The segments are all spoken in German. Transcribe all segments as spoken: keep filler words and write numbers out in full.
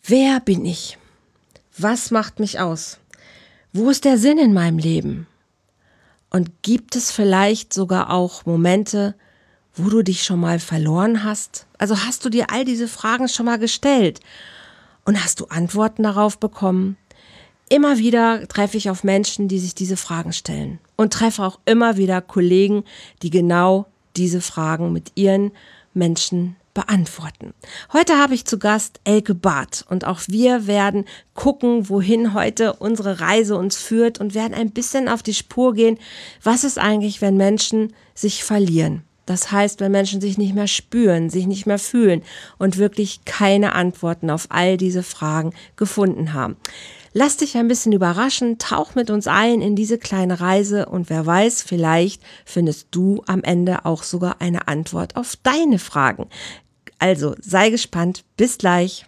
Wer bin ich? Was macht mich aus? Wo ist der Sinn in meinem Leben? Und gibt es vielleicht sogar auch Momente, wo du dich schon mal verloren hast? Also hast du dir all diese Fragen schon mal gestellt? Und hast du Antworten darauf bekommen? Immer wieder treffe ich auf Menschen, die sich diese Fragen stellen. Und treffe auch immer wieder Kollegen, die genau diese Fragen mit ihren Menschen beantworten. Heute habe ich zu Gast Elke Barth und auch wir werden gucken, wohin heute unsere Reise uns führt und werden ein bisschen auf die Spur gehen, was ist eigentlich, wenn Menschen sich verlieren. Das heißt, wenn Menschen sich nicht mehr spüren, sich nicht mehr fühlen und wirklich keine Antworten auf all diese Fragen gefunden haben. Lass dich ein bisschen überraschen, tauch mit uns ein in diese kleine Reise und wer weiß, vielleicht findest du am Ende auch sogar eine Antwort auf deine Fragen. Also sei gespannt, bis gleich.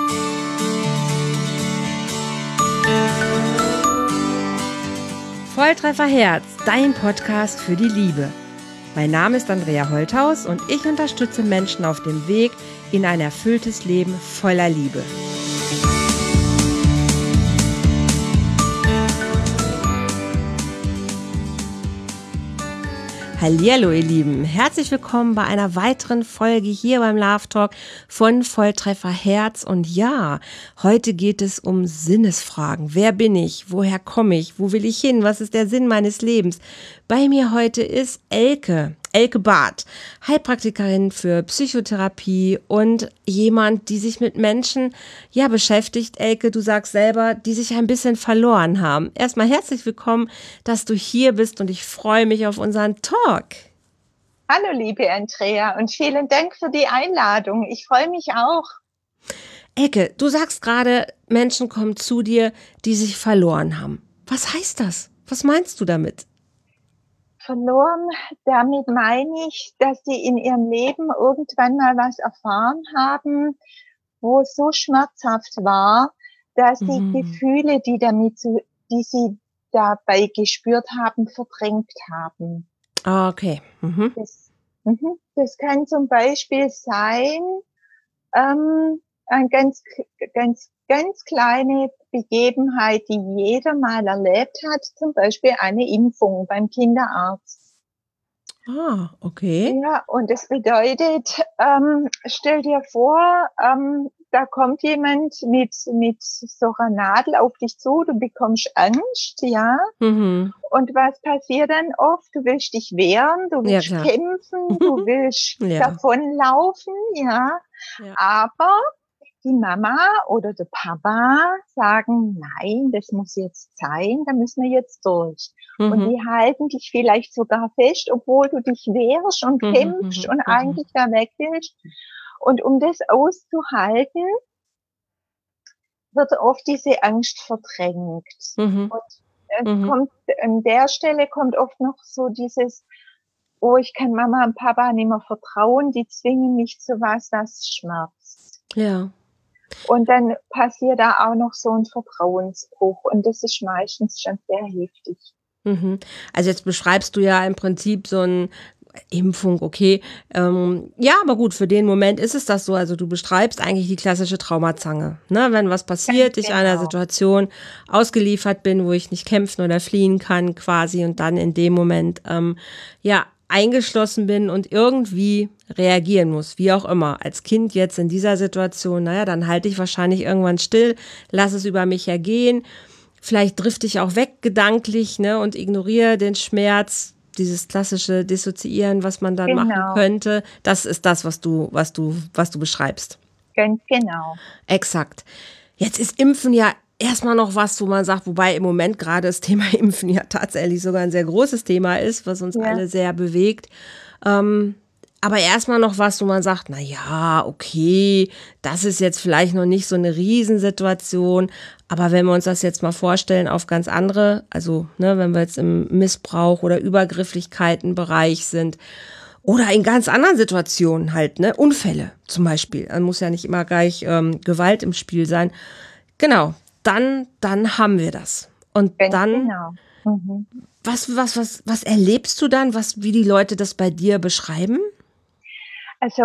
Volltreffer Herz, dein Podcast für die Liebe. Mein Name ist Andrea Holthaus und ich unterstütze Menschen auf dem Weg in ein erfülltes Leben voller Liebe. Hallihallo ihr Lieben, herzlich willkommen bei einer weiteren Folge hier beim Love Talk von Volltreffer Herz. Und ja, heute geht es um Sinnesfragen. Wer bin ich? Woher komme ich? Wo will ich hin? Was ist der Sinn meines Lebens? Bei mir heute ist Elke, Elke Barth, Heilpraktikerin für Psychotherapie und jemand, die sich mit Menschen ja beschäftigt. Elke, du sagst selber, die sich ein bisschen verloren haben. Erstmal herzlich willkommen, dass du hier bist und ich freue mich auf unseren Talk. Hallo liebe Andrea und vielen Dank für die Einladung. Ich freue mich auch. Elke, du sagst gerade, Menschen kommen zu dir, die sich verloren haben. Was heißt das? Was meinst du damit? Verloren, damit meine ich, dass sie in ihrem Leben irgendwann mal was erfahren haben, wo es so schmerzhaft war, dass sie Mhm. Gefühle, die damit, zu, die sie dabei gespürt haben, verdrängt haben. Ah, okay. Mhm. Das, mhm, das kann zum Beispiel sein, ähm, eine ganz, ganz, ganz kleine Begebenheit, die jeder mal erlebt hat, zum Beispiel eine Impfung beim Kinderarzt. Ah, okay. Ja, und das bedeutet, ähm, stell dir vor, ähm, da kommt jemand mit, mit so einer Nadel auf dich zu, du bekommst Angst, ja. Mhm. Und was passiert dann oft? Du willst dich wehren, du Ja, willst klar. kämpfen, du willst Ja. davonlaufen, ja. Ja. Aber die Mama oder der Papa sagen, nein, das muss jetzt sein, da müssen wir jetzt durch. Mhm. Und die halten dich vielleicht sogar fest, obwohl du dich wehrst und Mhm, kämpfst mhm, und mhm. eigentlich da weg willst. Und um das auszuhalten, wird oft diese Angst verdrängt. Mhm. Und es Mhm. kommt, an der Stelle kommt oft noch so dieses, oh, ich kann Mama und Papa nicht mehr vertrauen, die zwingen mich zu was, das schmerzt. Ja. Und dann passiert da auch noch so ein Vertrauensbruch und das ist meistens schon sehr heftig. Mhm. Also jetzt beschreibst du ja im Prinzip so ein Impfung, okay. Ähm, ja, aber gut, für den Moment ist es das so. Also du beschreibst eigentlich die klassische Traumazange. Ne? Wenn was passiert, Ganz ich einer genau. Situation ausgeliefert bin, wo ich nicht kämpfen oder fliehen kann quasi und dann in dem Moment ähm, ja eingeschlossen bin und irgendwie reagieren muss, wie auch immer. Als Kind jetzt in dieser Situation, naja, dann halte ich wahrscheinlich irgendwann still, lass es über mich ergehen. Vielleicht drifte ich auch weg gedanklich, ne, und ignoriere den Schmerz, dieses klassische Dissoziieren, was man dann machen Genau, könnte. Das ist das, was du, was du, was du beschreibst. ganz genau. Exakt. Jetzt ist Impfen ja erstmal noch was, wo man sagt, wobei im Moment gerade das Thema Impfen ja tatsächlich sogar ein sehr großes Thema ist, was uns Ja. alle sehr bewegt. Ähm, aber erstmal noch was, wo man sagt, na ja, okay, das ist jetzt vielleicht noch nicht so eine Riesensituation, aber wenn wir uns das jetzt mal vorstellen auf ganz andere, also ne, wenn wir jetzt im Missbrauch oder Übergrifflichkeitenbereich sind oder in ganz anderen Situationen halt, ne, Unfälle zum Beispiel, dann muss ja nicht immer gleich ähm, Gewalt im Spiel sein. Genau, dann, dann haben wir das. Und Ganz dann, genau. Mhm. was, was, was, was erlebst du dann, was, wie die Leute das bei dir beschreiben? Also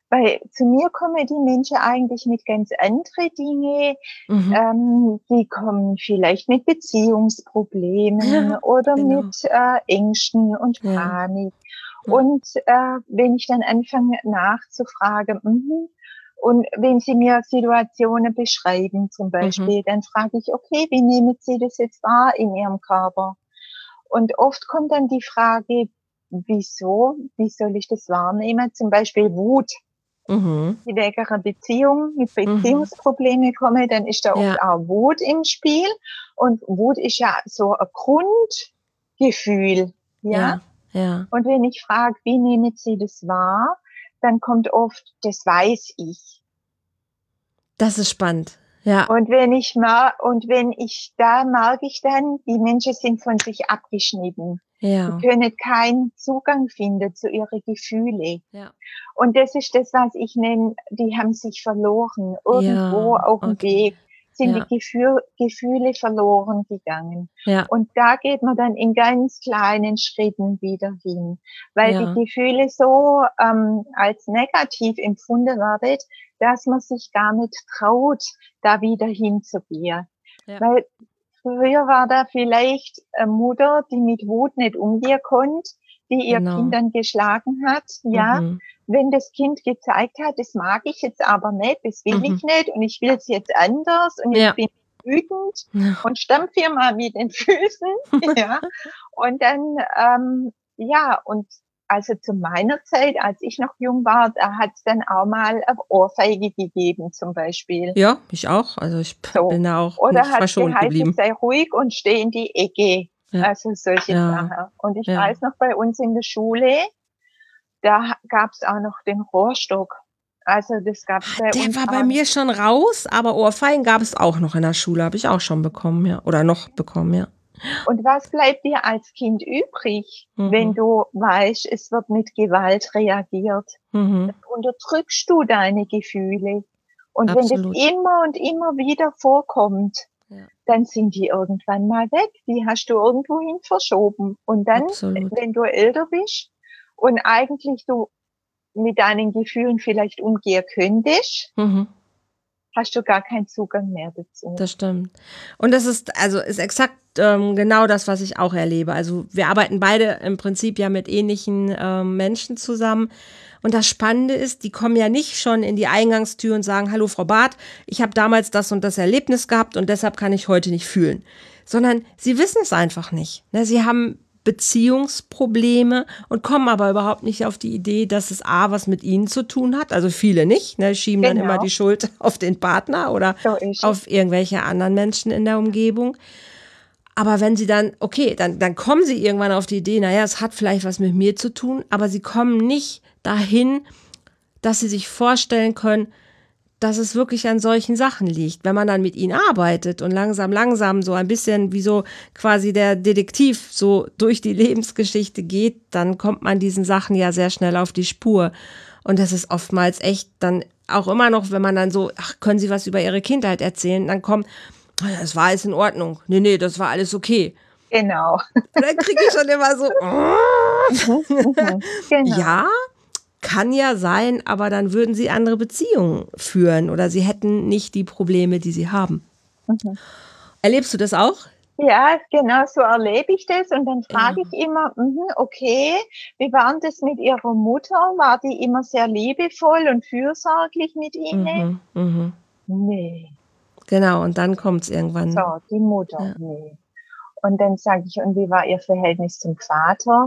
weil zu mir kommen die Menschen eigentlich mit ganz andere Dinge. Mhm. Ähm, die kommen vielleicht mit Beziehungsproblemen Ja, oder genau. mit äh, Ängsten und Ja. Panik. Ja. Und äh, wenn ich dann anfange nachzufragen, mhm, und wenn Sie mir Situationen beschreiben zum Mhm. Beispiel, dann frage ich, okay, wie nehmen Sie das jetzt wahr in Ihrem Körper? Und oft kommt dann die Frage, wieso? Wie soll ich das wahrnehmen? Zum Beispiel Wut. Mhm. Die wegen einer Beziehung mit Mhm. Beziehungsprobleme komme, dann ist da Ja, oft auch Wut im Spiel. Und Wut ist ja so ein Grundgefühl, ja? ja, ja. Und wenn ich frage, wie nehmen Sie das wahr, dann kommt oft, das weiß ich. Das ist spannend. Ja, Und wenn ich mal, und wenn ich, da merke ich dann, die Menschen sind von sich abgeschnitten. Die ja, können keinen Zugang finden zu ihren Gefühlen. ja. Und das ist das, was ich nenne, die haben sich verloren. Irgendwo Ja, auf dem okay. Weg sind die Ja, Gefühl, Gefühle verloren gegangen. ja, Und da geht man dann in ganz kleinen Schritten wieder hin, weil die ja, Gefühle so ähm, als negativ empfunden werden, dass man sich gar nicht traut, da wieder hinzugehen. ja, Weil früher war da vielleicht eine Mutter, die mit Wut nicht umgehen konnte, die ihr Kind genau. dann geschlagen hat, ja. Mhm. Wenn das Kind gezeigt hat, das mag ich jetzt aber nicht, das will Mhm. ich nicht und ich will es jetzt anders und jetzt Ja. bin ich wütend Ja. und stampf hier mal mit den Füßen, ja. Und dann, ähm, ja, und also zu meiner Zeit, als ich noch jung war, da hat es dann auch mal eine Ohrfeige gegeben, zum Beispiel. Ja, ich auch. Also ich So. bin da auch Oder nicht hat's verschont geheißen, geblieben. sei ruhig und steh in die Ecke. Ja, Also solche ja, Sachen. Und ich ja. weiß noch, bei uns in der Schule, da gab's auch noch den Rohrstock. Also das gab's Ah, bei der uns war bei auch noch. mir schon raus, aber Ohrfeigen gab es auch noch in der Schule, habe ich auch schon bekommen, ja. Oder noch bekommen, ja. Und was bleibt dir als Kind übrig, wenn Mhm. du weißt, es wird mit Gewalt reagiert? Mhm. Dann unterdrückst du deine Gefühle. Und wenn das Absolut. immer und immer wieder vorkommt, Ja, dann sind die irgendwann mal weg. Die hast du irgendwohin verschoben. Und dann, absolut. wenn du älter bist und eigentlich du mit deinen Gefühlen vielleicht umgehen könntest, Mhm. hast du gar keinen Zugang mehr dazu. Das stimmt. Und das ist, also ist exakt ähm, genau das, was ich auch erlebe. Also wir arbeiten beide im Prinzip ja mit ähnlichen ähm, Menschen zusammen. Und das Spannende ist, die kommen ja nicht schon in die Eingangstür und sagen, hallo Frau Barth, ich habe damals das und das Erlebnis gehabt und deshalb kann ich heute nicht fühlen. Sondern sie wissen es einfach nicht. Ne, sie haben Beziehungsprobleme und kommen aber überhaupt nicht auf die Idee, dass es A, was mit ihnen zu tun hat. Also viele nicht, ne, schieben dann immer Genau, die Schuld auf den Partner oder so ist es. auf irgendwelche anderen Menschen in der Umgebung. Aber wenn sie dann, okay, dann, dann kommen sie irgendwann auf die Idee, naja, es hat vielleicht was mit mir zu tun, aber sie kommen nicht dahin, dass sie sich vorstellen können, dass es wirklich an solchen Sachen liegt. Wenn man dann mit ihnen arbeitet und langsam, langsam so ein bisschen wie so quasi der Detektiv so durch die Lebensgeschichte geht, dann kommt man diesen Sachen ja sehr schnell auf die Spur. Und das ist oftmals echt dann auch immer noch, wenn man dann so, ach, können Sie was über Ihre Kindheit erzählen? Dann kommt, oh ja, das war alles in Ordnung. Nee, nee, das war alles okay. Genau. Und dann kriege ich schon immer so, Mhm, mhm, genau. ja, kann ja sein, aber dann würden sie andere Beziehungen führen oder sie hätten nicht die Probleme, die sie haben. Mhm. Erlebst du das auch? Ja, genau so erlebe ich das. Und dann Ja. frage ich immer, mhm, okay, wie war denn das mit Ihrer Mutter? War die immer sehr liebevoll und fürsorglich mit Ihnen? Mhm, mhm. Nee. Genau, und dann kommt es So, irgendwann. die Mutter, Ja. nee. Und dann sage ich, und wie war Ihr Verhältnis zum Vater?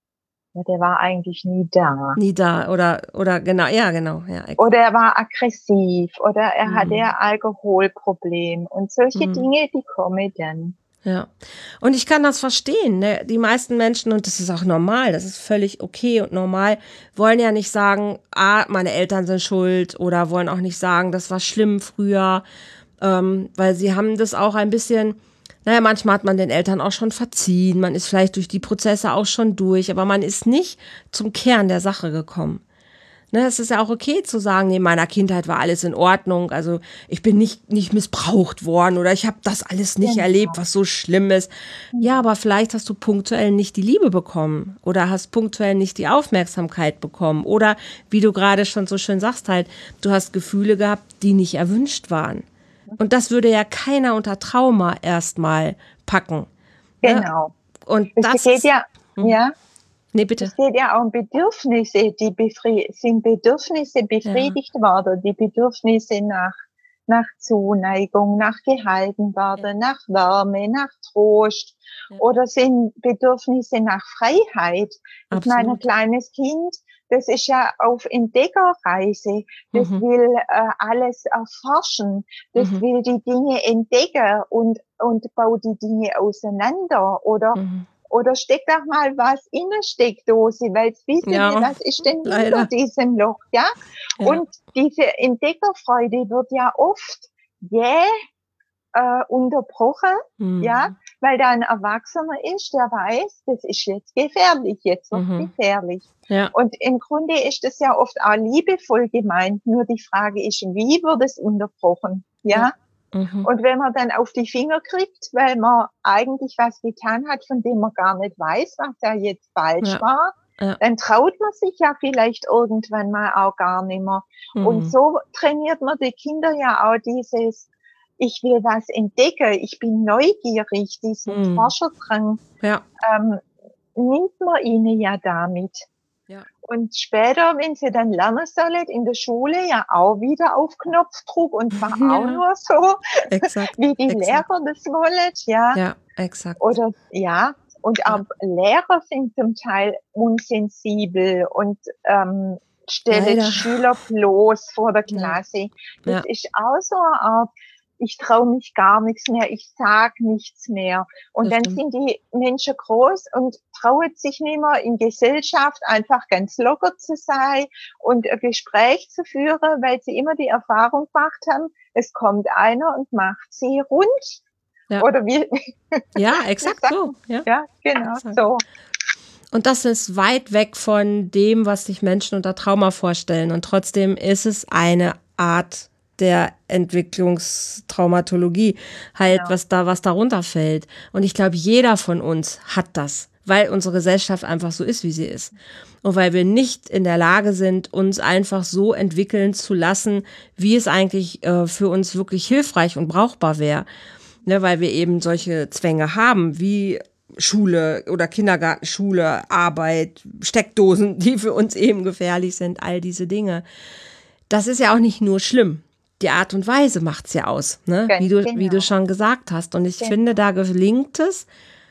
Ja, der war eigentlich nie da. Nie da oder, oder genau, ja, genau. Ja, Oder er war aggressiv oder er hatte mhm. ein Alkoholproblem. Und solche Mhm. Dinge, die kommen dann. Ja, und ich kann das verstehen. Ne? Die meisten Menschen, und das ist auch normal, das ist völlig okay und normal, wollen ja nicht sagen, ah, meine Eltern sind schuld oder wollen auch nicht sagen, das war schlimm früher, ähm, weil sie haben das auch ein bisschen, naja, manchmal hat man den Eltern auch schon verziehen, man ist vielleicht durch die Prozesse auch schon durch, aber man ist nicht zum Kern der Sache gekommen. Ne, es ist ja auch okay zu sagen, nee, in meiner Kindheit war alles in Ordnung, also ich bin nicht, nicht missbraucht worden oder ich habe das alles nicht erlebt, Genau. was so schlimm ist. Ja, aber vielleicht hast du punktuell nicht die Liebe bekommen oder hast punktuell nicht die Aufmerksamkeit bekommen oder, wie du gerade schon so schön sagst, halt, du hast Gefühle gehabt, die nicht erwünscht waren. Und das würde ja keiner unter Trauma erstmal packen. Ne? Genau. Und Es das geht ist, ja, ja, nee, bitte. es geht ja auch um Bedürfnisse, die befri sind Bedürfnisse Ja, befriedigt worden, die Bedürfnisse nach, nach Zuneigung, nach gehalten ja, werden, nach Wärme, nach Trost ja, oder sind Bedürfnisse nach Freiheit. Ich meine, ein absolut. kleines Kind, das ist ja auf Entdeckerreise, das Mhm, will äh, alles erforschen, das mhm, will die Dinge entdecken und, und baut die Dinge auseinander oder mhm. oder steck doch mal was in eine Steckdose, weil es wissen will, Ja, was ist denn hinter leider. diesem Loch, ja? Ja. Und diese Entdeckerfreude wird ja oft jäh äh, unterbrochen, ja, Mhm. weil da ein Erwachsener ist, der weiß, das ist jetzt gefährlich, jetzt wird Mhm. gefährlich. Ja, Und im Grunde ist es ja oft auch liebevoll gemeint, nur die Frage ist, wie wird es unterbrochen, ja. ja? Mhm. Und wenn man dann auf die Finger kriegt, weil man eigentlich was getan hat, von dem man gar nicht weiß, was da jetzt falsch Ja, war, ja. dann traut man sich ja vielleicht irgendwann mal auch gar nicht mehr. Und Mhm. so trainiert man die Kinder ja auch dieses, ich will was entdecken, ich bin neugierig, diesen Mhm. Forscherdrang, Ja, ähm, nimmt man ihnen ja damit. ja. Und später, wenn sie dann lernen sollen, in der Schule ja auch wieder auf Knopfdruck und zwar auch Ja, nur so, exakt, wie die exakt. Lehrer das wollen, ja. Ja, exakt. Oder ja, und Ja, auch Lehrer sind zum Teil unsensibel und ähm, stellen leider. Schüler bloß vor der Ja, Klasse. Das ja, ist auch so eine Art, ich traue mich gar nichts mehr, ich sag nichts mehr. Und das dann stimmt. sind die Menschen groß und trauen sich nicht mehr in Gesellschaft einfach ganz locker zu sein und ein Gespräch zu führen, weil sie immer die Erfahrung gemacht haben, es kommt einer und macht sie rund. Ja, Oder wie, ja, wie exakt sagt so. man? Ja, Ja, genau, exakt. so. Und das ist weit weg von dem, was sich Menschen unter Trauma vorstellen. Und trotzdem ist es eine Art der Entwicklungstraumatologie, halt, Genau. was da, was darunter fällt. Und ich glaube, jeder von uns hat das, weil unsere Gesellschaft einfach so ist, wie sie ist. Und weil wir nicht in der Lage sind, uns einfach so entwickeln zu lassen, wie es eigentlich äh, für uns wirklich hilfreich und brauchbar wäre. Ne, weil wir eben solche Zwänge haben, wie Schule oder Kindergarten, Schule, Arbeit, Steckdosen, die für uns eben gefährlich sind, all diese Dinge. Das ist ja auch nicht nur schlimm. Die Art und Weise macht's ja aus, ne? Wie Ganz du, wie du genau. schon gesagt hast. Und ich finde, Genau. da gelingt es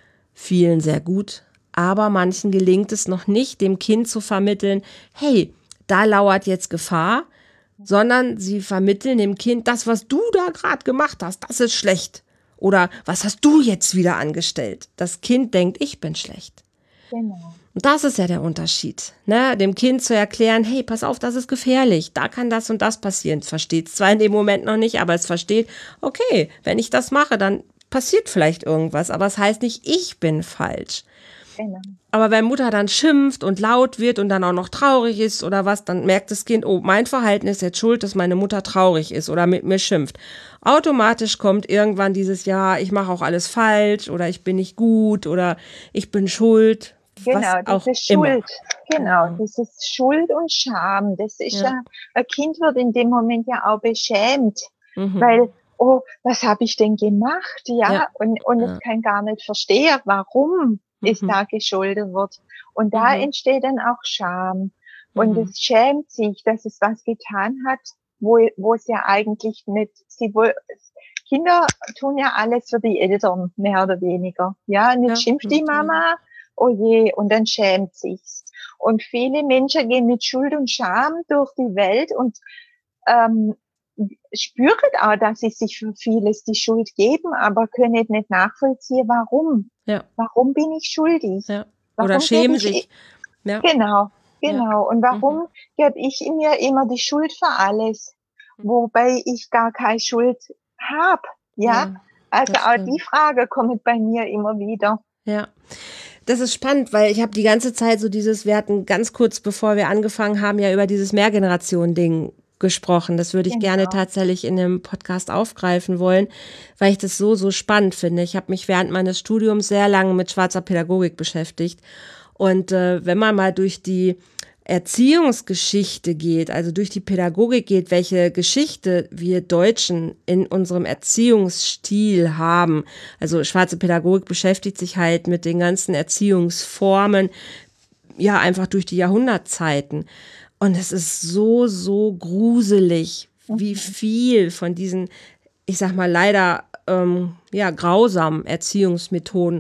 vielen sehr gut, aber manchen gelingt es noch nicht, dem Kind zu vermitteln, hey, da lauert jetzt Gefahr, sondern sie vermitteln dem Kind, das, was du da gerade gemacht hast, das ist schlecht. Oder was hast du jetzt wieder angestellt? Das Kind denkt, ich bin schlecht. Genau. Und das ist ja der Unterschied, ne? Dem Kind zu erklären, hey, pass auf, das ist gefährlich, da kann das und das passieren. Es versteht es zwar in dem Moment noch nicht, aber es versteht, okay, wenn ich das mache, dann passiert vielleicht irgendwas, aber es das heißt nicht, ich bin falsch. Genau. Aber wenn Mutter dann schimpft und laut wird und dann auch noch traurig ist oder was, dann merkt das Kind, oh, mein Verhalten ist jetzt schuld, dass meine Mutter traurig ist oder mit mir schimpft. Automatisch kommt irgendwann dieses, ja, ich mache auch alles falsch oder ich bin nicht gut oder ich bin schuld, was Genau, auch diese immer. Schuld. Genau, Mhm. dieses Schuld und Scham. Das ist Ja. ja, ein Kind wird in dem Moment ja auch beschämt, Mhm. weil, oh, was habe ich denn gemacht? Ja. Ja, und, und es Ja. kann gar nicht verstehen, warum es Mhm. da geschuldet wird. Und da Mhm. entsteht dann auch Scham. Und Mhm. es schämt sich, dass es was getan hat, wo, wo es ja eigentlich nicht, sie wohl, Kinder tun ja alles für die Eltern, mehr oder weniger. Ja, und jetzt Ja, schimpft die natürlich. Mama, oh je, und dann schämt sich's. Und viele Menschen gehen mit Schuld und Scham durch die Welt und ähm, spüren auch, dass sie sich für vieles die Schuld geben, aber können nicht nachvollziehen, warum. Ja. Warum bin ich schuldig? Ja. Oder Warum gebe schämen ich, sich. Ja. genau, Ja. genau. Und Mhm. warum gebe ich mir immer die Schuld für alles, wobei ich gar keine Schuld habe? Ja, Ja, also das auch die stimmt. Frage kommt bei mir immer wieder. Ja. das ist spannend, weil ich habe die ganze Zeit so dieses, wir hatten ganz kurz, bevor wir angefangen haben, ja über dieses Mehrgenerationen-Ding gesprochen. Das würde ich Genau. gerne tatsächlich in dem Podcast aufgreifen wollen, weil ich das so, so spannend finde. Ich habe mich während meines Studiums sehr lange mit schwarzer Pädagogik beschäftigt. Und äh, wenn man mal durch die Erziehungsgeschichte geht, also durch die Pädagogik geht, welche Geschichte wir Deutschen in unserem Erziehungsstil haben. Also schwarze Pädagogik beschäftigt sich halt mit den ganzen Erziehungsformen, ja, einfach durch die Jahrhundertzeiten. Und es ist so, so gruselig, wie viel von diesen, ich sag mal, leider ähm, ja, grausamen Erziehungsmethoden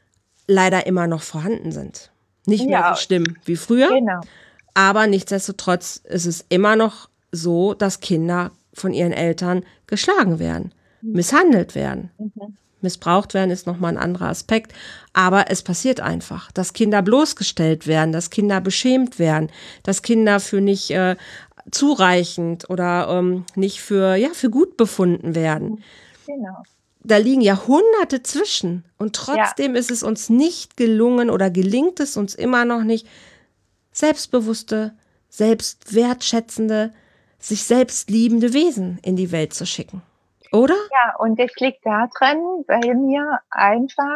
leider immer noch vorhanden sind. Nicht mehr Ja, so schlimm wie früher, genau. aber nichtsdestotrotz ist es immer noch so, dass Kinder von ihren Eltern geschlagen werden, misshandelt werden. Mhm. Missbraucht werden ist nochmal ein anderer Aspekt, aber es passiert einfach, dass Kinder bloßgestellt werden, dass Kinder beschämt werden, dass Kinder für nicht äh, zureichend oder ähm, nicht für, ja, für gut befunden werden. Genau. Da liegen Jahrhunderte zwischen und trotzdem ja. ist es uns nicht gelungen oder gelingt es uns immer noch nicht, selbstbewusste, selbstwertschätzende, sich selbst liebende Wesen in die Welt zu schicken. Oder? Ja, und das liegt daran, weil mir einfach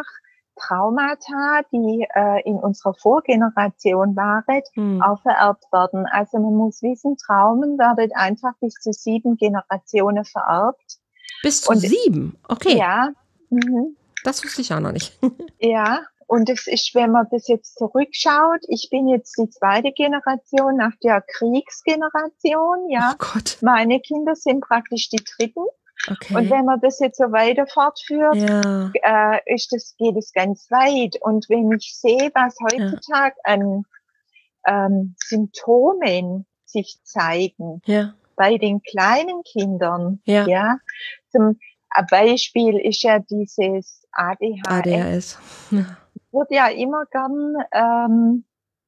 Traumata, die äh, in unserer Vorgeneration waren, hm. auch vererbt werden. Also man muss wissen, Traumen werden einfach bis zu sieben Generationen vererbt. Bis zu und, sieben? Okay. Ja. Mhm. Das wusste ich auch noch nicht. Ja, und es ist, wenn man das jetzt zurückschaut, ich bin jetzt die zweite Generation nach der Kriegsgeneration, ja. Oh Gott. Meine Kinder sind praktisch die dritten. Okay. Und wenn man das jetzt so weiter fortführt, ja. äh, ist das, geht es ganz weit. Und wenn ich sehe, was heutzutage ja. an ähm, Symptomen sich zeigen, ja. bei den kleinen Kindern, ja, ja, zum ein Beispiel ist ja dieses A D H S. A D H S. Ja. Wird ja immer gern ähm,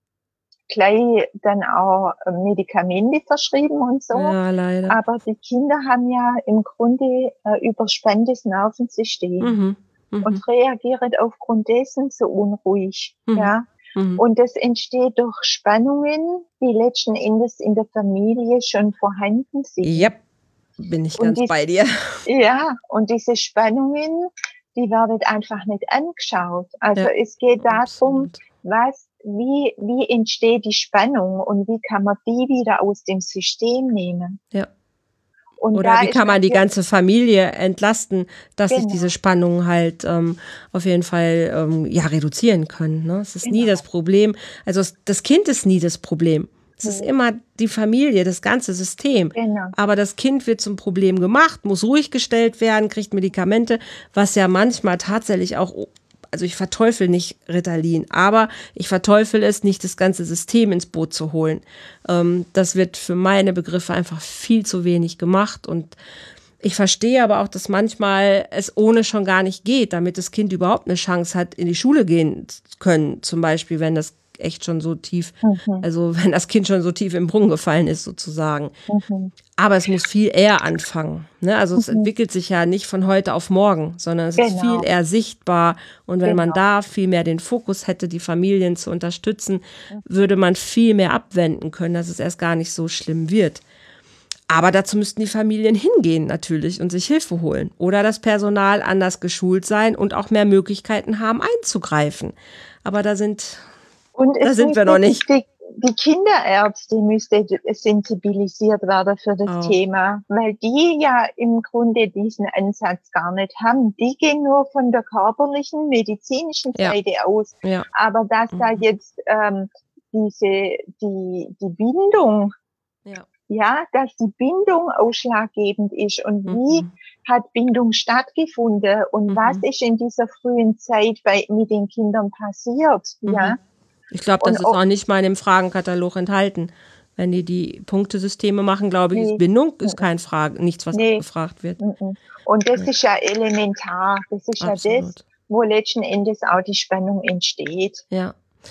gleich dann auch Medikamente verschrieben und so. Ja, leider. Aber die Kinder haben ja im Grunde äh, überspanntes Nervensystem mhm, mh. und reagieren aufgrund dessen so unruhig. Mhm. Ja. Mhm. Und das entsteht durch Spannungen, die letzten Endes in der Familie schon vorhanden sind. Ja, bin ich ganz die, bei dir. Ja, und diese Spannungen, die werden einfach nicht angeschaut. Also ja, es geht darum, absolut. was Wie, wie entsteht die Spannung und wie kann man die wieder aus dem System nehmen? Ja. Und Oder wie kann man die ganze Familie entlasten, dass genau. sich diese Spannungen halt ähm, auf jeden Fall ähm, ja, reduzieren können. Ne? Es ist genau. nie das Problem. Also das Kind ist nie das Problem. Es mhm. ist immer die Familie, das ganze System. Genau. Aber das Kind wird zum Problem gemacht, muss ruhig gestellt werden, kriegt Medikamente, was ja manchmal tatsächlich auch... Also ich verteufel nicht Ritalin, aber ich verteufel es, nicht das ganze System ins Boot zu holen. Ähm, das wird für meine Begriffe einfach viel zu wenig gemacht und ich verstehe aber auch, dass manchmal es ohne schon gar nicht geht, damit das Kind überhaupt eine Chance hat, in die Schule gehen zu können. Zum Beispiel, wenn das echt schon so tief, mhm. also wenn das Kind schon so tief im Brunnen gefallen ist sozusagen. Mhm. Aber es muss viel eher anfangen. Ne? Also es mhm. entwickelt sich ja nicht von heute auf morgen, sondern es genau. ist viel eher sichtbar. Und wenn genau. man da viel mehr den Fokus hätte, die Familien zu unterstützen, würde man viel mehr abwenden können, dass es erst gar nicht so schlimm wird. Aber dazu müssten die Familien hingehen natürlich und sich Hilfe holen. Oder das Personal anders geschult sein und auch mehr Möglichkeiten haben, einzugreifen. Aber da sind... Und da sind wir noch nicht. Die, die Kinderärzte müsste sensibilisiert werden für das oh. Thema, weil die ja im Grunde diesen Ansatz gar nicht haben. Die gehen nur von der körperlichen, medizinischen ja. Seite aus. Ja. Aber dass mhm. da jetzt ähm, diese die die Bindung, ja. ja, dass die Bindung ausschlaggebend ist und mhm. wie hat Bindung stattgefunden und mhm. was ist in dieser frühen Zeit bei mit den Kindern passiert, mhm. ja. Ich glaube, das und ist auch nicht mal in dem Fragenkatalog enthalten. Wenn die die Punktesysteme machen, glaube ich, nee. ist Bindung ist kein Frage, nichts, was nee. gefragt wird. Und das nee. ist ja elementar. Das ist Absolut. ja das, wo letzten Endes auch die Spannung entsteht. Ja.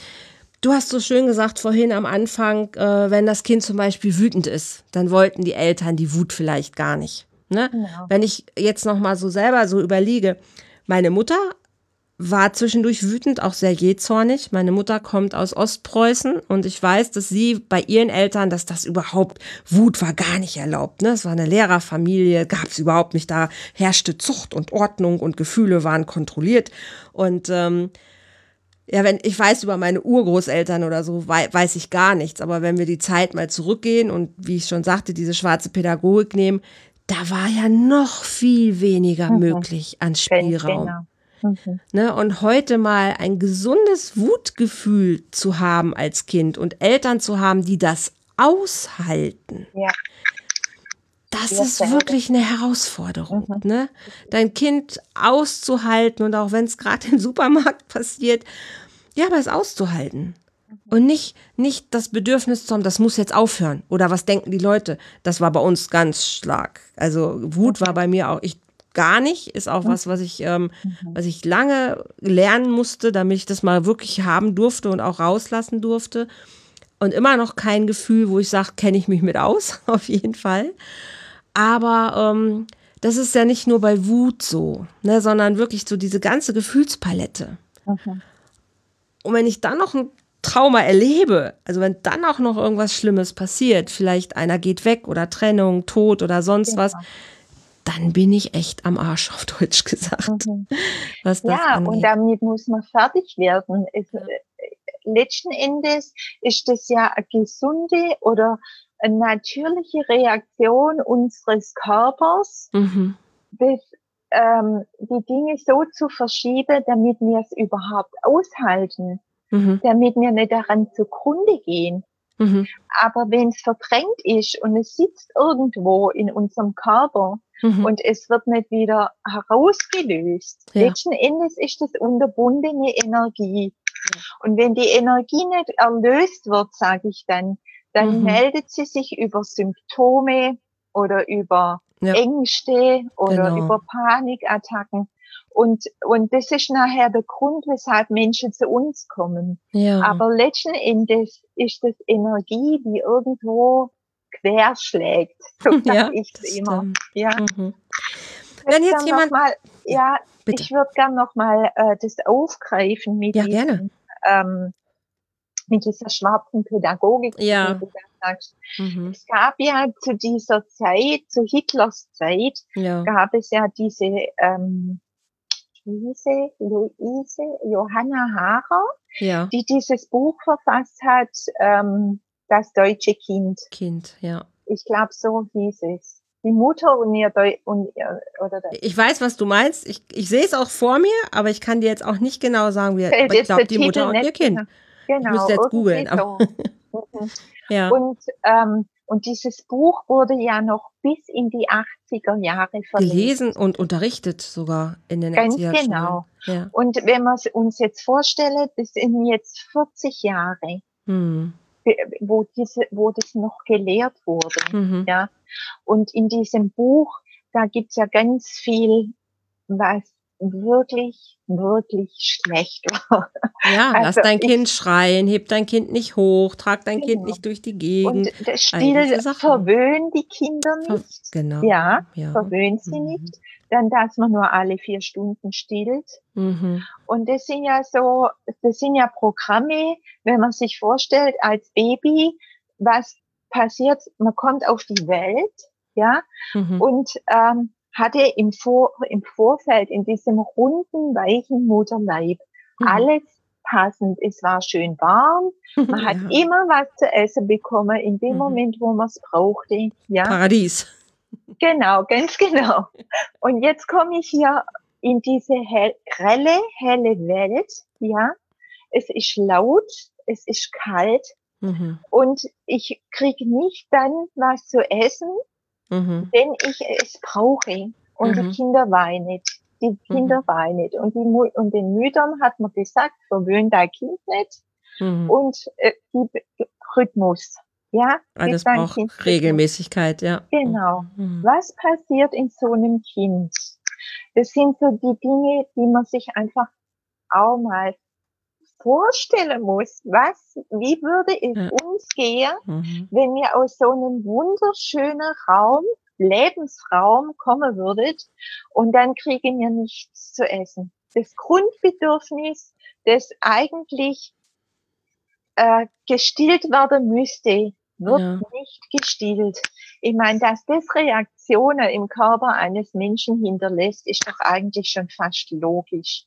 Du hast so schön gesagt vorhin am Anfang, äh, wenn das Kind zum Beispiel wütend ist, dann wollten die Eltern die Wut vielleicht gar nicht. Ne? Genau. Wenn ich jetzt noch mal so selber so überlege, meine Mutter war zwischendurch wütend, auch sehr jähzornig. Meine Mutter kommt aus Ostpreußen und ich weiß, dass sie bei ihren Eltern, dass das überhaupt, Wut war gar nicht erlaubt. Ne? Es war eine Lehrerfamilie, gab es überhaupt nicht. Da herrschte Zucht und Ordnung und Gefühle waren kontrolliert. Und ähm, ja, wenn ich weiß über meine Urgroßeltern oder so, wei weiß ich gar nichts. Aber wenn wir die Zeit mal zurückgehen und wie ich schon sagte, diese schwarze Pädagogik nehmen, da war ja noch viel weniger Mhm. möglich an Ganz Spielraum. genau. Mhm. Ne, und heute mal ein gesundes Wutgefühl zu haben als Kind und Eltern zu haben, die das aushalten, Ja, das wir ist selber. wirklich eine Herausforderung. Mhm. Ne? Dein Kind auszuhalten und auch wenn es gerade im Supermarkt passiert, ja, aber es auszuhalten. Und nicht, nicht das Bedürfnis zu haben, das muss jetzt aufhören. Oder was denken die Leute? Das war bei uns ganz stark. Also Wut war bei mir auch, ich gar nicht, ist auch was, was ich, ähm, Mhm. was ich lange lernen musste, damit ich das mal wirklich haben durfte und auch rauslassen durfte. Und immer noch kein Gefühl, wo ich sage, kenne ich mich mit aus, auf jeden Fall. Aber ähm, das ist ja nicht nur bei Wut so, ne, sondern wirklich so diese ganze Gefühlspalette. Mhm. Und wenn ich dann noch ein Trauma erlebe, also wenn dann auch noch irgendwas Schlimmes passiert, vielleicht einer geht weg oder Trennung, Tod oder sonst was, Genau. dann bin ich echt am Arsch, auf Deutsch gesagt, Mhm. was das Ja, und angeht. damit muss man fertig werden. Es, Ja. äh, letzten Endes ist das ja eine gesunde oder eine natürliche Reaktion unseres Körpers, Mhm. das, ähm, die Dinge so zu verschieben, damit wir es überhaupt aushalten, Mhm. damit wir nicht daran zugrunde gehen. Mhm. Aber wenn es verdrängt ist und es sitzt irgendwo in unserem Körper Mhm. und es wird nicht wieder herausgelöst, Ja. letzten Endes ist das unterbundene Energie. Und wenn die Energie nicht erlöst wird, sage ich dann, dann Mhm. meldet sie sich über Symptome oder über Ja, Ängste oder genau. über Panikattacken. Und, und das ist nachher der Grund, weshalb Menschen zu uns kommen. Ja. Aber letzten Endes ist das Energie, die irgendwo querschlägt. So sag Ja, ich's das immer. stimmt. Ja. Mhm. Ich Wenn würde jetzt gern noch jemand, mal, ja, ja, bitte. ich würde gern noch mal äh, das aufgreifen mit Ja, gerne. diesem, ähm, mit dieser schwarzen Pädagogik, wie Ja. du gesagt hast. Mhm. Es gab ja zu dieser Zeit, zu Hitlers Zeit, Ja. gab es ja diese, ähm, Luise, Luise Johanna Haarer, Ja. die dieses Buch verfasst hat, ähm, Das deutsche Kind. Kind, ja. Ich glaube, so hieß es. Die Mutter und ihr, Deu und ihr oder das. Ich weiß, was du meinst. Ich, ich sehe es auch vor mir, aber ich kann dir jetzt auch nicht genau sagen, wie, Fällt aber ich jetzt glaube, der die Mutter Titel und ihr nicht Kind. genau. Ich müsste Genau, jetzt googeln, irgendwie aber so. Mhm. ja. Und, ähm, und dieses Buch wurde ja noch bis in die achtziger Jahre Gelesen verlegt. und unterrichtet sogar in den Ganz Erzieherschulen. genau. Ja. Und wenn man es uns jetzt vorstellt, das sind jetzt vierzig Jahre, Hm. wo diese, wo das noch gelehrt wurde. Mhm. Ja. Und in diesem Buch, da gibt's ja ganz viel, was wirklich, wirklich schlecht war. Ja, lass Also dein ich, Kind schreien, heb dein Kind nicht hoch, trag dein Kind genau. nicht durch die Und Gegend. das All Still diese Sachen. verwöhnt die Kinder Ver nicht. genau. Ja, Ja. verwöhnt sie Mhm. nicht. Dann, dass man nur alle vier Stunden stillt. Mhm. Und das sind ja so, das sind ja Programme, wenn man sich vorstellt, als Baby, was passiert, man kommt auf die Welt, ja, Mhm. und ähm, hatte im, Vor im Vorfeld in diesem runden, weichen Mutterleib Mhm. alles passend. Es war schön warm, man hat Ja. immer was zu essen bekommen in dem Mhm. Moment, wo man es brauchte, ja. Paradies. Genau, ganz genau. Und jetzt komme ich hier in diese hell, grelle, helle Welt, ja. Es ist laut, es ist kalt Mhm. und ich kriege nicht dann was zu essen, Mhm. wenn ich es brauche. Und die Mhm. Kinder weinen. Die Kinder Mhm. weinen. Und, die, Mu- und den Müttern hat man gesagt, verwöhnt dein Kind nicht. Mhm. Und äh, die Rhythmus. Ja, gib Alles dein Kind braucht Rhythmus. Regelmäßigkeit, ja. Genau. Mhm. Was passiert in so einem Kind? Das sind so die Dinge, die man sich einfach auch mal vorstellen muss. Was, wie würde es Ja. uns gehen, Mhm. wenn ihr aus so einem wunderschönen Raum, Lebensraum kommen würdet und dann kriegen wir nichts zu essen? das Grundbedürfnis, das eigentlich äh, gestillt werden müsste, wird Ja. nicht gestillt. Ich meine, dass das Reaktionen im Körper eines Menschen hinterlässt, ist doch eigentlich schon fast logisch.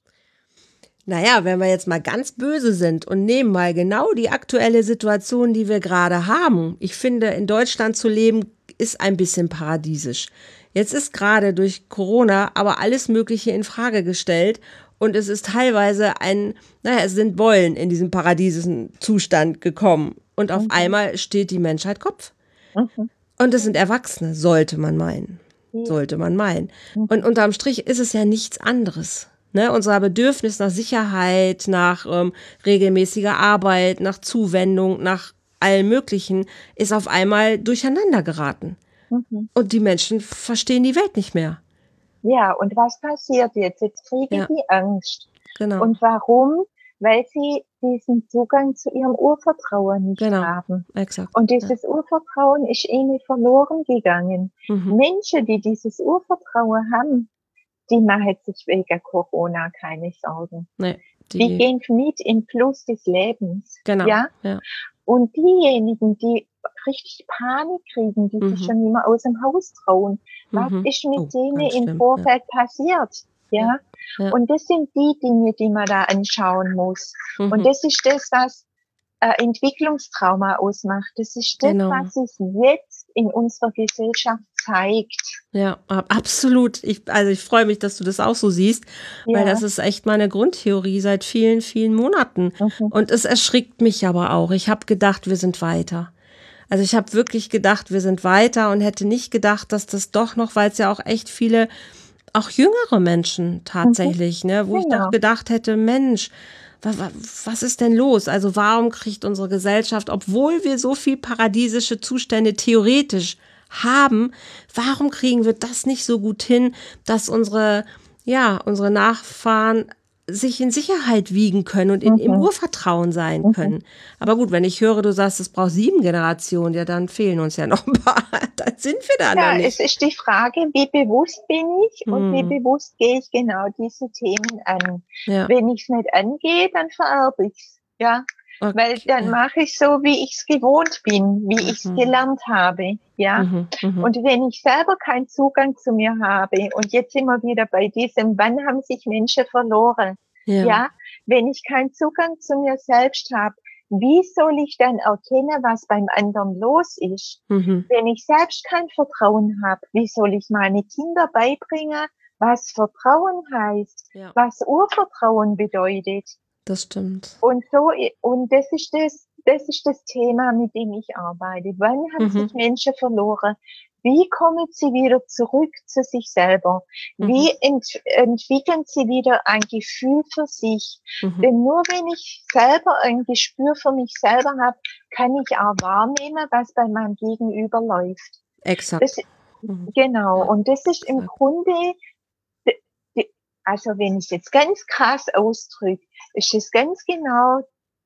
Naja, wenn wir jetzt mal ganz böse sind und nehmen mal genau die aktuelle Situation, die wir gerade haben. Ich finde, in Deutschland zu leben, ist ein bisschen paradiesisch. Jetzt ist gerade durch Corona aber alles Mögliche in Frage gestellt und es ist teilweise ein, naja, es sind Beulen in diesem paradiesischen Zustand gekommen und auf Mhm. einmal steht die Menschheit Kopf. Mhm. Und es sind Erwachsene, sollte man meinen. Ja. Sollte man meinen. Mhm. Und unterm Strich ist es ja nichts anderes. Ne? Unser Bedürfnis nach Sicherheit, nach ähm, regelmäßiger Arbeit, nach Zuwendung, nach allem Möglichen ist auf einmal durcheinander geraten. Mhm. Und die Menschen verstehen die Welt nicht mehr. Ja, und was passiert jetzt? Jetzt kriegen Ja. die Angst. Genau. Und warum? Weil sie diesen Zugang zu ihrem Urvertrauen nicht Genau. haben. Exakt. Und dieses Urvertrauen ist ihnen verloren gegangen. Mhm. Menschen, die dieses Urvertrauen haben, die machen sich wegen Corona keine Sorgen. Nee, Die die, gehen mit im Fluss des Lebens. genau. Ja? Ja. Und diejenigen, die richtig Panik kriegen, die Mhm. sich schon nicht mehr aus dem Haus trauen, was Mhm. ist mit Oh, denen ganz im schlimm, Vorfeld passiert? Ja? Ja. Und das sind die Dinge, die man da anschauen muss. Mhm. Und das ist das, was äh, Entwicklungstrauma ausmacht. Das ist das, Genau. was sich jetzt in unserer Gesellschaft zeigt. Ja, ab- absolut. Ich, also ich freue mich, dass du das auch so siehst, weil Ja. das ist echt meine Grundtheorie seit vielen, vielen Monaten. Mhm. Und es erschrickt mich aber auch. Ich habe gedacht, wir sind weiter. Also ich habe wirklich gedacht, wir sind weiter und hätte nicht gedacht, dass das doch noch, weil es ja auch echt viele, auch jüngere Menschen tatsächlich, ne, wo ich Genau. doch gedacht hätte, Mensch, wa- wa- was ist denn los? Also warum kriegt unsere Gesellschaft, obwohl wir so viel paradiesische Zustände theoretisch haben, warum kriegen wir das nicht so gut hin, dass unsere, ja, unsere Nachfahren sich in Sicherheit wiegen können und in, im Mhm. Urvertrauen sein Mhm. können. Aber gut, wenn ich höre, du sagst, es braucht sieben Generationen, ja, dann fehlen uns ja noch ein paar. Dann sind wir da Ja, noch nicht. es ist die Frage, wie bewusst bin ich und wie Hm. bewusst gehe ich genau diese Themen an. Ja, Wenn ich es nicht angehe, dann vererbe ich's. Ja, weil okay. dann mache ich so, wie ich es gewohnt bin, wie ich es Mhm. gelernt habe. Ja, Mhm, mhm. und wenn ich selber keinen Zugang zu mir habe, und jetzt sind wir wieder bei diesem, wann haben sich Menschen verloren? Ja. Ja, wenn ich keinen Zugang zu mir selbst habe, wie soll ich dann erkennen, was beim anderen los ist? Mhm. Wenn ich selbst kein Vertrauen habe, wie soll ich meine Kinder beibringen, was Vertrauen heißt, Ja, was Urvertrauen bedeutet? das stimmt. Und so, und das ist das, das ist das Thema, mit dem ich arbeite. Wann haben Mhm. sich Menschen verloren? Wie kommen sie wieder zurück zu sich selber? Wie ent, entwickeln sie wieder ein Gefühl für sich? Mhm. Denn nur wenn ich selber ein Gespür für mich selber habe, kann ich auch wahrnehmen, was bei meinem Gegenüber läuft. Exakt. Das, Mhm. genau. Ja, Und das ist im exakt. Grunde, d- d- also wenn ich es jetzt ganz krass ausdrücke, ist es ganz genau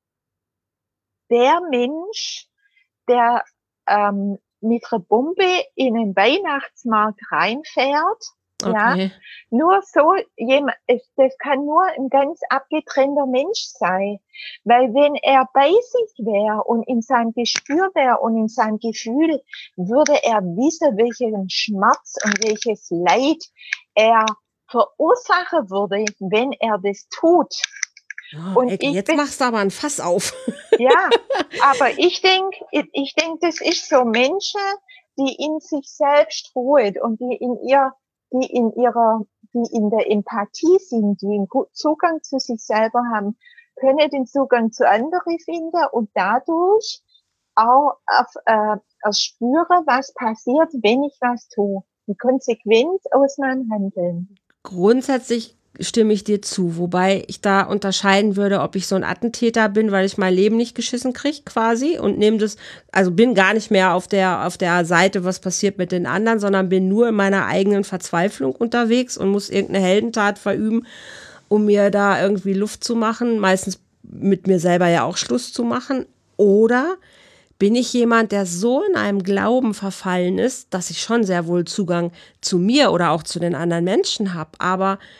der Mensch, der ähm, mit einer Bombe in den Weihnachtsmarkt reinfährt. Ja, Okay. nur so jemand, es, das kann nur ein ganz abgetrennter Mensch sein. Weil wenn er bei sich wäre und in seinem Gespür wäre und in seinem Gefühl, würde er wissen, welchen Schmerz und welches Leid er verursachen würde, wenn er das tut. Oh, Und Elke, ich jetzt bin, machst du aber ein Fass auf. ja, aber ich denke, ich, ich denk, das ist so Menschen, die in sich selbst ruhen und die in ihr, die in ihrer, die in der Empathie sind, die einen guten Zugang zu sich selber haben, können den Zugang zu anderen finden und dadurch auch auf, äh, erspüren, was passiert, wenn ich was tue. Die Konsequenz aus meinem Handeln. Grundsätzlich stimme ich dir zu, wobei ich da unterscheiden würde, ob ich so ein Attentäter bin, weil ich mein Leben nicht geschissen kriege quasi und nehme das, also bin gar nicht mehr auf der, auf der Seite, was passiert mit den anderen, sondern bin nur in meiner eigenen Verzweiflung unterwegs und muss irgendeine Heldentat verüben, um mir da irgendwie Luft zu machen, meistens mit mir selber ja auch Schluss zu machen. Oder bin ich jemand, der so in einem Glauben verfallen ist, dass ich schon sehr wohl Zugang zu mir oder auch zu den anderen Menschen habe, aber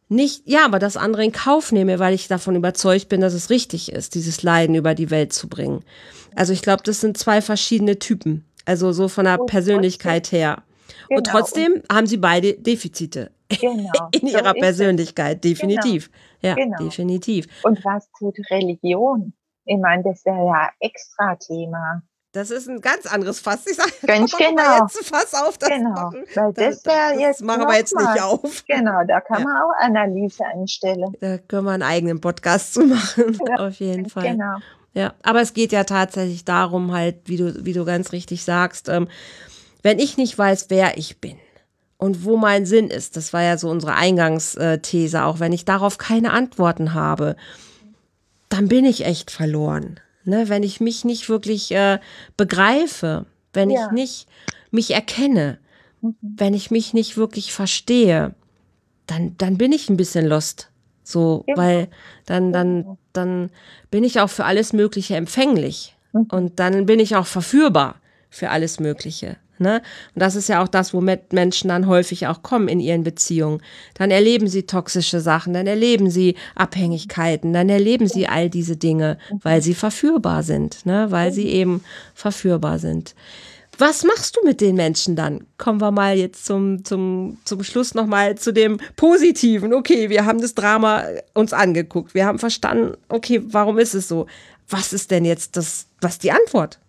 nicht, ja, aber das andere in Kauf nehme, weil ich davon überzeugt bin, dass es richtig ist, dieses Leiden über die Welt zu bringen. Also ich glaube, das sind zwei verschiedene Typen, also so von der Und Persönlichkeit trotzdem, her. Und genau, und trotzdem haben sie beide Defizite genau, in so ihrer ist es. Persönlichkeit, Genau, definitiv. Ja, genau. definitiv. Und was tut Religion? Ich meine, das wäre ja extra Thema. Das ist ein ganz anderes Fass. Ich sage, da Ganz machen wir genau, jetzt ein Fass auf, das genau. machen, Weil da, das da, wäre das jetzt machen wir jetzt nicht nochmal, auf. genau, da kann Ja, man auch Analyse anstellen. da können wir einen eigenen Podcast zu machen, Ja, auf jeden ganz Fall. genau. Ja, aber es geht ja tatsächlich darum, halt, wie du, wie du ganz richtig sagst, ähm, wenn ich nicht weiß, wer ich bin und wo mein Sinn ist, das war ja so unsere Eingangsthese, auch wenn ich darauf keine Antworten habe, dann bin ich echt verloren. Ne? Wenn ich mich nicht wirklich äh, begreife, wenn ich Ja. nicht mich erkenne, Mhm. wenn ich mich nicht wirklich verstehe, dann, dann bin ich ein bisschen lost. So, Genau. weil dann, dann, Genau. dann bin ich auch für alles Mögliche empfänglich. Mhm. Und dann bin ich auch verführbar für alles Mögliche. Ne? Und das ist ja auch das, womit Menschen dann häufig auch kommen in ihren Beziehungen. Dann erleben sie toxische Sachen, dann erleben sie Abhängigkeiten, dann erleben sie all diese Dinge, weil sie verführbar sind, ne? Weil sie eben verführbar sind. Was machst du mit den Menschen dann? Kommen wir mal jetzt zum, zum, zum Schluss nochmal zu dem Positiven. Okay, wir haben das Drama uns angeguckt. Wir haben verstanden, okay, warum ist es so? Was ist denn jetzt das, was die Antwort?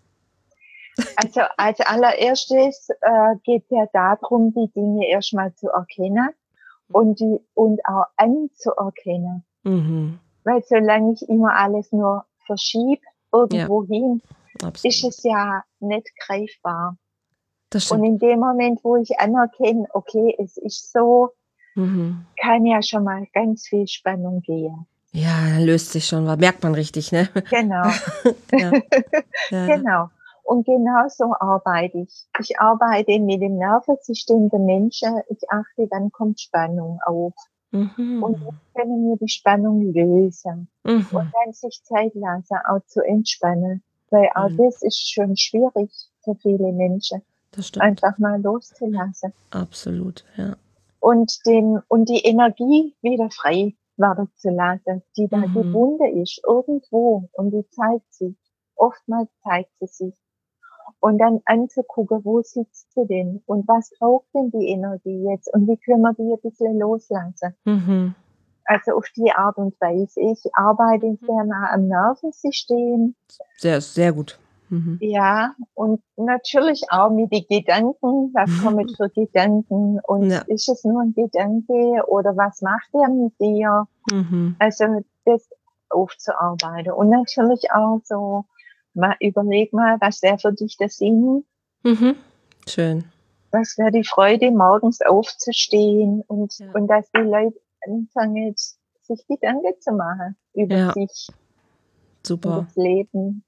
Also als allererstes äh, geht es ja darum, die Dinge erstmal zu erkennen und, die, und auch anzuerkennen. Mhm. Weil solange ich immer alles nur verschiebe irgendwo Ja, hin, absolut. ist es ja nicht greifbar. Das Und stimmt. in dem Moment, wo ich anerkenne, okay, es ist so, Mhm. kann ja schon mal ganz viel Spannung gehen. Ja, dann löst sich schon was. Merkt man richtig, ne? Genau. Ja, ja. Genau. Und genau so arbeite ich. Ich arbeite mit dem Nervensystem der Menschen. Ich achte, dann kommt Spannung auf. Mhm. Und dann können wir die Spannung lösen. Mhm. Und dann sich Zeit lassen, auch zu entspannen. Weil auch Schön. das ist schon schwierig für viele Menschen. Das stimmt. Einfach mal loszulassen. Absolut, ja. Und den, und die Energie wieder frei werden zu lassen, die da Mhm. gebunden ist, irgendwo. Und die zeigt sich. Oftmals zeigt sie sich. Und dann anzugucken, wo sitzt sie denn? Und was braucht denn die Energie jetzt? Und wie können wir die ein bisschen loslassen? Mhm. Also auf die Art und Weise. Ich arbeite sehr nah am Nervensystem. Sehr, sehr gut. Mhm. Ja, und natürlich auch mit den Gedanken. Was kommen für Gedanken? Und Ja. ist es nur ein Gedanke? Oder was macht er mit dir? Mhm. Also das aufzuarbeiten. Und natürlich auch so, mal überleg mal, was wäre für dich der Sinn? Mhm. Schön. Was wäre die Freude, morgens aufzustehen und, Ja. und dass die Leute anfangen, sich Gedanken zu machen über Ja. sich, Super. über das Leben.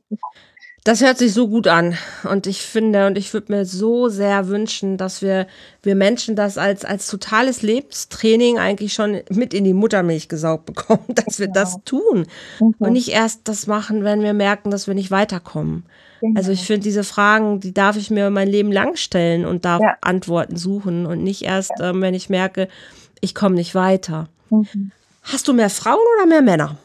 Das hört sich so gut an. Und ich finde, und ich würde mir so sehr wünschen, dass wir, wir Menschen das als, als totales Lebenstraining eigentlich schon mit in die Muttermilch gesaugt bekommen, dass wir das tun. Mhm. Und nicht erst das machen, wenn wir merken, dass wir nicht weiterkommen. Genau. Also ich finde, diese Fragen, die darf ich mir mein Leben lang stellen und darf Ja. Antworten suchen und nicht erst, ähm, wenn ich merke, ich komme nicht weiter. Mhm. Hast du mehr Frauen oder mehr Männer?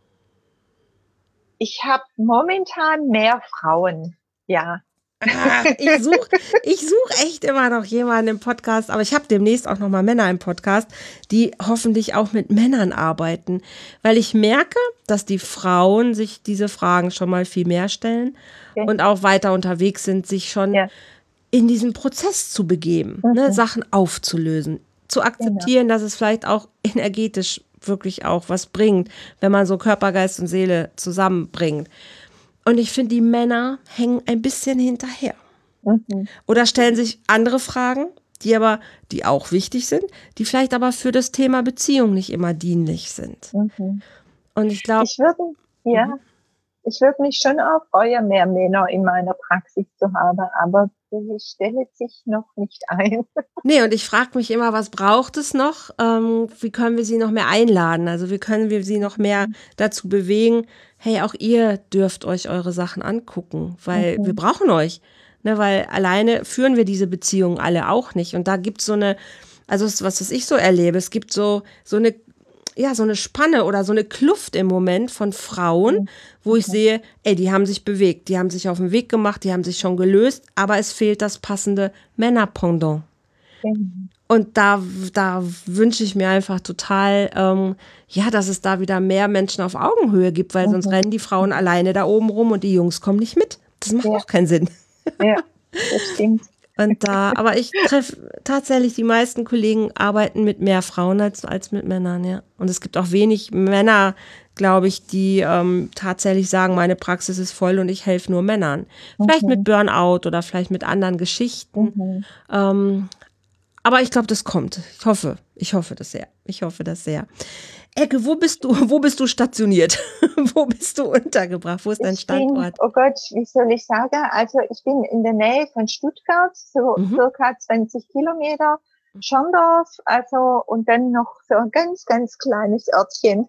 Ich habe momentan mehr Frauen, ja. Ach, ich suche ich such echt immer noch jemanden im Podcast, aber ich habe demnächst auch noch mal Männer im Podcast, die hoffentlich auch mit Männern arbeiten, weil ich merke, dass die Frauen sich diese Fragen schon mal viel mehr stellen Okay. und auch weiter unterwegs sind, sich schon Ja. in diesen Prozess zu begeben, Mhm. ne, Sachen aufzulösen, zu akzeptieren, dass es vielleicht auch energetisch wirklich auch was bringt, wenn man so Körper, Geist und Seele zusammenbringt. Und ich finde, die Männer hängen ein bisschen hinterher. Mhm. Oder stellen sich andere Fragen, die aber, die auch wichtig sind, die vielleicht aber für das Thema Beziehung nicht immer dienlich sind. Mhm. Und ich glaube, Ich würde, ja, Mhm. ich würde mich schon auch freuen, mehr Männer in meiner Praxis zu haben, aber die stelle sich noch nicht ein. nee, und ich frage mich immer, was braucht es noch? Ähm, wie können wir sie noch mehr einladen? Also wie können wir sie noch mehr dazu bewegen, hey, auch ihr dürft euch eure Sachen angucken, weil Mhm. wir brauchen euch. Ne, weil alleine führen wir diese Beziehungen alle auch nicht. Und da gibt es so eine Also was, was ich so erlebe, es gibt so, so eine, ja, so eine Spanne oder so eine Kluft im Moment von Frauen, Mhm. wo ich sehe, ey, die haben sich bewegt, die haben sich auf den Weg gemacht, die haben sich schon gelöst, aber es fehlt das passende Männerpendant. Mhm. Und da, da wünsche ich mir einfach total, ähm, ja, dass es da wieder mehr Menschen auf Augenhöhe gibt, weil sonst Mhm. rennen die Frauen alleine da oben rum und die Jungs kommen nicht mit. Das macht Ja, auch keinen Sinn. ja, das stimmt. Und da, aber ich treffe tatsächlich, die meisten Kollegen arbeiten mit mehr Frauen als, als mit Männern, ja. Und es gibt auch wenig Männer, glaube ich, die ähm, tatsächlich sagen, meine Praxis ist voll und ich helfe nur Männern. Vielleicht mit Mhm. Burnout oder vielleicht mit anderen Geschichten. Mhm. Ähm, aber ich glaube, das kommt. Ich hoffe, ich hoffe das sehr. Ich hoffe das sehr. Ecke, wo bist du, wo bist du stationiert? Wo bist du untergebracht? Wo ist dein Ich bin, Standort? oh Gott, wie soll ich sagen? Also ich bin in der Nähe von Stuttgart, so Mhm. circa zwanzig Kilometer, Schondorf, also und dann noch so ein ganz, ganz kleines Örtchen.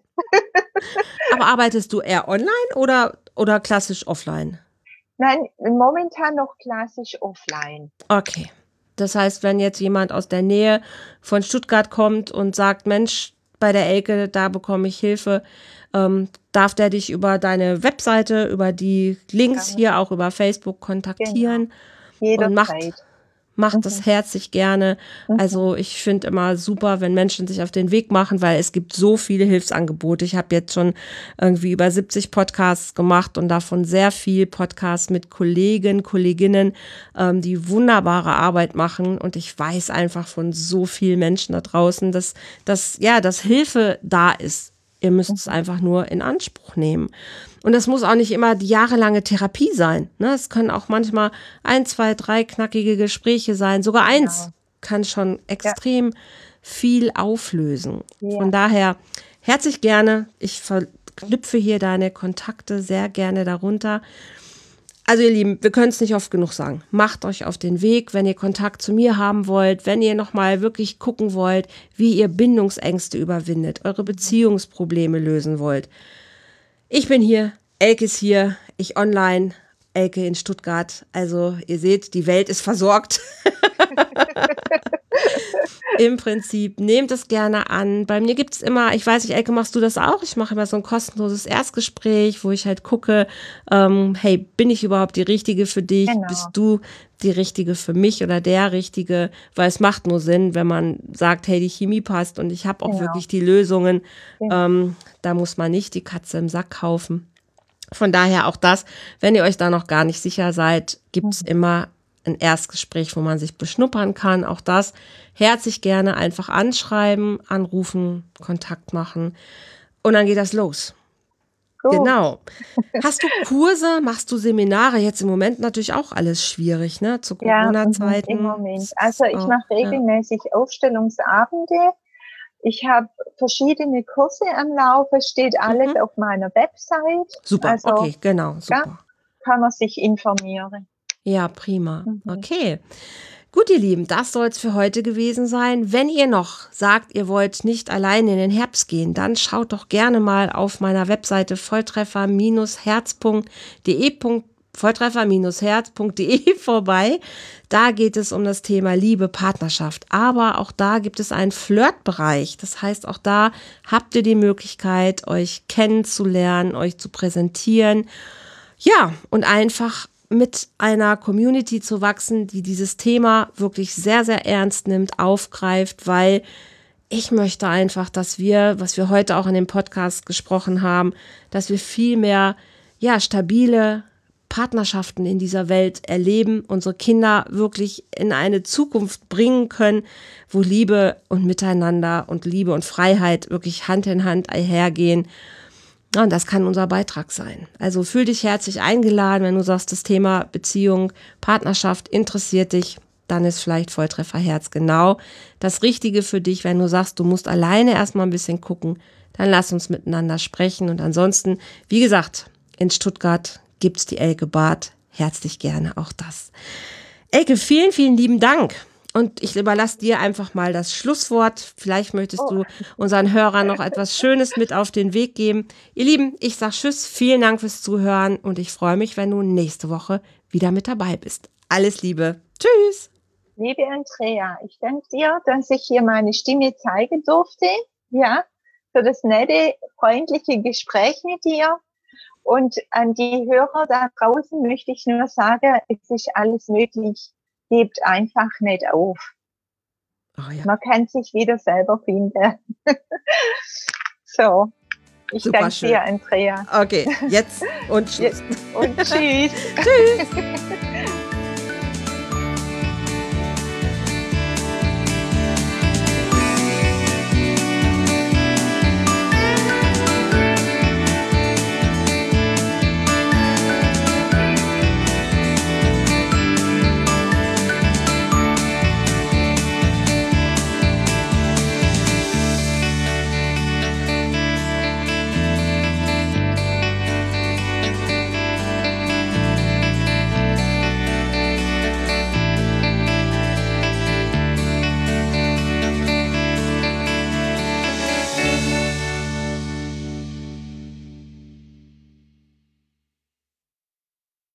Aber arbeitest du eher online oder, oder klassisch offline? Nein, momentan noch klassisch offline. Okay. Das heißt, wenn jetzt jemand aus der Nähe von Stuttgart kommt und sagt, Mensch, bei der Elke, da bekomme ich Hilfe, ähm, darf der dich über deine Webseite, über die Links Ja, hier, auch über Facebook genau, kontaktieren und macht, jederzeit. macht das Mhm. herzlich gerne. Mhm. Also ich finde immer super, wenn Menschen sich auf den Weg machen, weil es gibt so viele Hilfsangebote. Ich habe jetzt schon irgendwie über siebzig Podcasts gemacht und davon sehr viel Podcasts mit Kollegen, Kolleginnen, ähm, die wunderbare Arbeit machen. Und ich weiß einfach von so vielen Menschen da draußen, dass, dass, ja, dass Hilfe da ist. Ihr müsst es Mhm. einfach nur in Anspruch nehmen. Und das muss auch nicht immer die jahrelange Therapie sein. Ne? Es können auch manchmal ein, zwei, drei knackige Gespräche sein. Sogar eins Genau. kann schon Ja, extrem viel auflösen. Von ja. daher herzlich gerne. Ich verknüpfe hier deine Kontakte sehr gerne darunter. Also ihr Lieben, wir können es nicht oft genug sagen. Macht euch auf den Weg, wenn ihr Kontakt zu mir haben wollt, wenn ihr nochmal wirklich gucken wollt, wie ihr Bindungsängste überwindet, eure Beziehungsprobleme lösen wollt. Ich bin hier, Elke ist hier, ich online, Elke in Stuttgart. Also ihr seht, die Welt ist versorgt. Im Prinzip, nehmt es gerne an. Bei mir gibt es immer, ich weiß nicht, Elke, machst du das auch? Ich mache immer so ein kostenloses Erstgespräch, wo ich halt gucke, ähm, hey, bin ich überhaupt die Richtige für dich? Genau. Bist du die Richtige für mich oder der Richtige? Weil es macht nur Sinn, wenn man sagt, hey, die Chemie passt und ich habe auch Genau. wirklich die Lösungen. Genau. Ähm, da muss man nicht die Katze im Sack kaufen. Von daher auch das, wenn ihr euch da noch gar nicht sicher seid, gibt es Mhm. immer ein Erstgespräch, wo man sich beschnuppern kann. Auch das herzlich gerne einfach anschreiben, anrufen, Kontakt machen und dann geht das los. Gut. Genau. Hast du Kurse, machst du Seminare? Jetzt im Moment natürlich auch alles schwierig, ne? Zu Ja, mhm, im Corona-Zeiten. Moment. Also ich Oh, mache ja. regelmäßig Aufstellungsabende. Ich habe verschiedene Kurse am Laufe, steht alles Mhm. auf meiner Website. Super, Also okay, genau, ja, super. kann man sich informieren. Ja, prima. Mhm. Okay. Gut, ihr Lieben, das soll es für heute gewesen sein. Wenn ihr noch sagt, ihr wollt nicht alleine in den Herbst gehen, dann schaut doch gerne mal auf meiner Webseite volltreffer herz punkt de volltreffer herz punkt de vorbei. Da geht es um das Thema Liebe, Partnerschaft. Aber auch da gibt es einen Flirtbereich. Das heißt, auch da habt ihr die Möglichkeit, euch kennenzulernen, euch zu präsentieren. Ja, und einfach mit einer Community zu wachsen, die dieses Thema wirklich sehr, sehr ernst nimmt, aufgreift, weil ich möchte einfach, dass wir, was wir heute auch in dem Podcast gesprochen haben, dass wir viel mehr, ja, stabile Partnerschaften in dieser Welt erleben, unsere Kinder wirklich in eine Zukunft bringen können, wo Liebe und Miteinander und Liebe und Freiheit wirklich Hand in Hand einhergehen. Ja, und das kann unser Beitrag sein. Also fühl dich herzlich eingeladen, wenn du sagst, das Thema Beziehung, Partnerschaft interessiert dich, dann ist vielleicht Volltreffer Herz genau das Richtige für dich. Wenn du sagst, du musst alleine erstmal ein bisschen gucken, dann lass uns miteinander sprechen. Und ansonsten, wie gesagt, in Stuttgart gibt's die Elke Barth. Herzlich gerne auch das. Elke, vielen, vielen lieben Dank. Und ich überlasse dir einfach mal das Schlusswort. Vielleicht möchtest Oh. du unseren Hörern noch etwas Schönes mit auf den Weg geben. Ihr Lieben, ich sage Tschüss, vielen Dank fürs Zuhören und ich freue mich, wenn du nächste Woche wieder mit dabei bist. Alles Liebe. Tschüss. Liebe Andrea, ich danke dir, dass ich hier meine Stimme zeigen durfte. Ja, für das nette, freundliche Gespräch mit dir. Und an die Hörer da draußen möchte ich nur sagen, es ist alles möglich. Gebt einfach nicht auf. Oh ja. Man kann sich wieder selber finden. So, ich Super danke schön. dir, Andrea. Okay, jetzt und Tschüss. Und tschüss. Tschüss.